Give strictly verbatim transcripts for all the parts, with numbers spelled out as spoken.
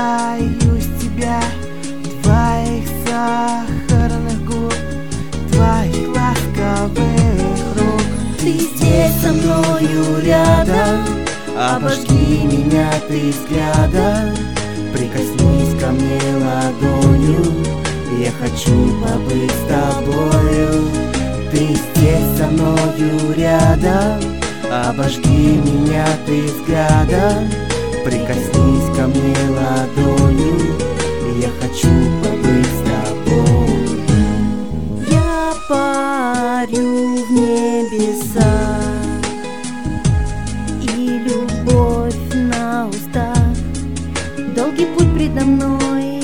касаюсь тебя, твоих сахарных губ, твоих ласковых рук. Ты здесь со мною рядом, обожги меня ты взглядом, прикоснись ко мне ладонью, я хочу побыть с тобою. Ты здесь со мною рядом, обожги меня ты взглядом, прикоснись ко мне ладонью, я хочу побыть с тобой. Я парю в небесах, и любовь на устах, долгий путь предо мной,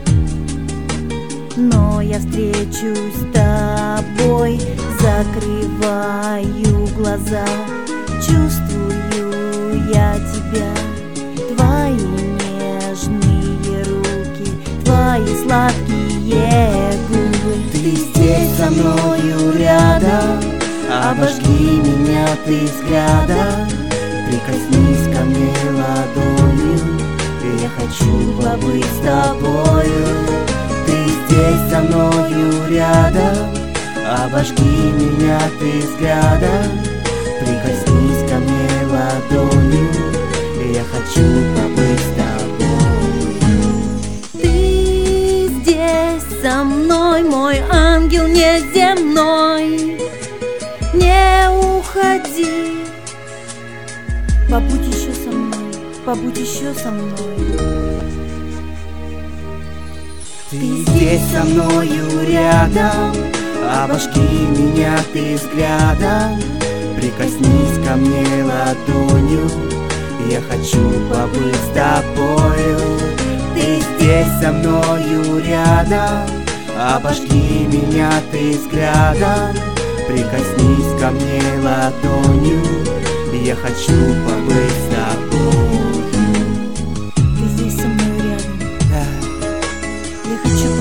но я встречусь с тобой, закрываю глаза, чувствую я тебя, твои нежные руки, твои сладкие губы. Ты здесь со мною рядом, обожги меня ты взглядом, прикоснись ко мне ладонью, я хочу побыть с тобою. Ты здесь со мною рядом, обожги меня ты взглядом, прикоснись ко мне ладонью, я хочу побыть с тобой. Ты здесь со мной, мой ангел неземной, не уходи, побудь еще со мной, побудь еще со мной. Ты здесь со мною рядом, обожги меня ты взглядом, прикоснись ко мне ладонью, я хочу побыть с тобою. Ты здесь со мною рядом, обожги меня ты взглядом, прикоснись ко мне ладонью, я хочу побыть с тобой. Ты здесь со мной рядом, да. Я хочу